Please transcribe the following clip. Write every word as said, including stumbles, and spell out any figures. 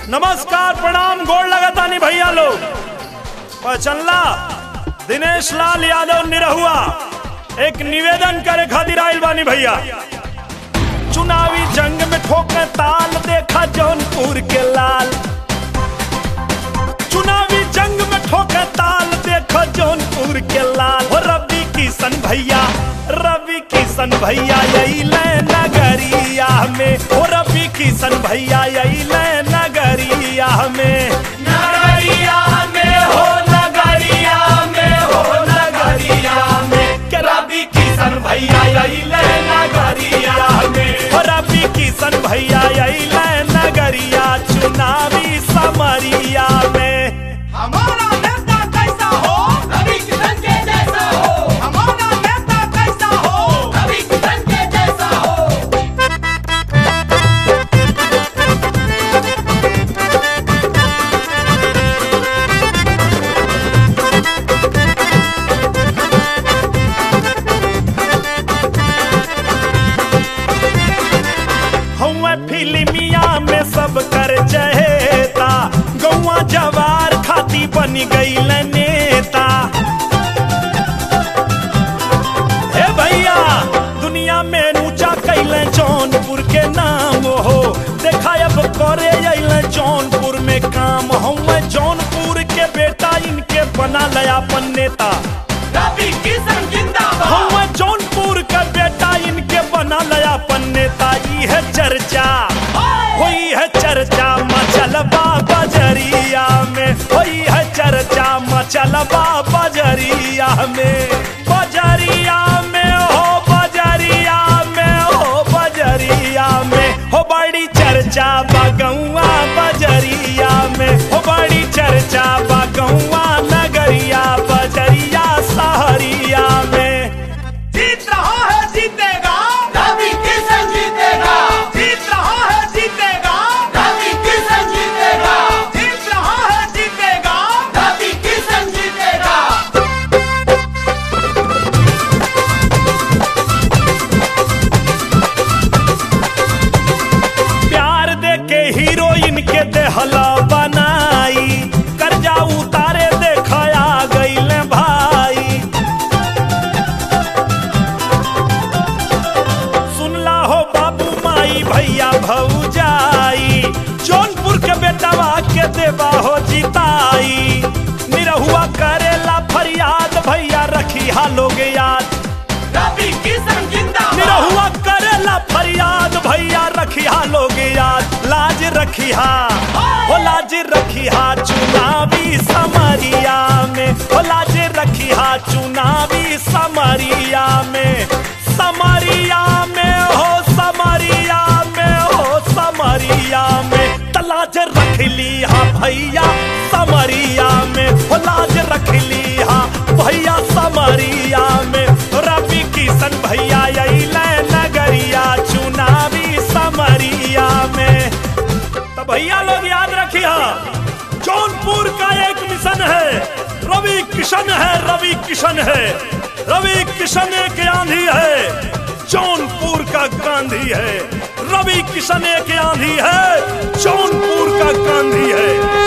नमस्कार प्रणाम गोड़ लगातानी भैया लोग। पहचनला दिनेश लाल यादव निरहुआ एक निवेदन करे खातिर आइल बानी भैया। चुनावी जंग में ठोके ताल देखा जौनपुर के लाल। चुनावी जंग में ठोके ताल देखा जौनपुर के लाल। हो रवि किशन भैया रवि किशन भैया अइले नगरिया में। हो रवि किशन भैया अइले नगरिया में। नगरिया में हो नगरिया में हो नगरिया में के रवि किशन भैया अइले नगरिया में। हो रवि किशन भैया अइले नगरिया चुनावी समरिया में। हमारा नेता कैसा हो रवि किशन के जैसा हो। हमारा नेता कैसा हो रवि किशन के जैसा हो। हमें फिल्मिया में सब कर चहेता। गौवा जवार खाती बन गई नेता। हे भैया दुनिया में ऊंचा कैले जौनपुर के नाम हो। देखा अब करे अइले जौनपुर में काम। हम जौनपुर के बेटा इनके बना लया अपन नेता। रवि किशन जिंदाबाद। हम जौनपुर का बेटा इनके बना लया अपन नेता। ई है चर्चा हुई है चर्चा मचलबा बजरिया में। हुई है चर्चा मचलबा बजरिया में। बजरिया में हो बजरिया में हो बजरिया में हो बड़ी चर्चा बगौआ बजरिया में। हो बड़ी चर्चा बगौआ नगरिया बजरिया सहरिया में। जीत रहा है जीतेगा रवि किशन जीतेगा। जीत रहा है जीतेगा रवि किशन जीतेगा। जीत रहा है जीतेगा रवि किशन जीतेगा। प्यार दे के हीरोइन के देहला बनाई। कर्जा उतारे देखया गईले भाई। सुनला हो बाबू माई भैया भौजाई। जौनपुर के बेटवा के देवा हो जिताई। निरहुआ करेला फरियाद भैया रखी हा लोग याद। रवि किशन जिंदाबाद। निरहुआ करेला फरियाद भैया रखिया लोग याद। लाज रखिया हो लाज रखिया चुनावी समरिया में। हो लाज रखिया चुनावी समरिया में। समरिया में हो समरिया में हो समरिया में तलाज रख लिया भैया समरिया में। हो लाज रख लिया भैया समरिया में। रवि किशन भैया अइले नगरिया चुनावी समरिया में। तो भैया लोग याद रखिए जौनपुर का एक मिशन है रवि किशन है। रवि किशन है रवि किशन एक आंधी है जौनपुर का गांधी है। रवि किशन एक आंधी है जौनपुर का गांधी है।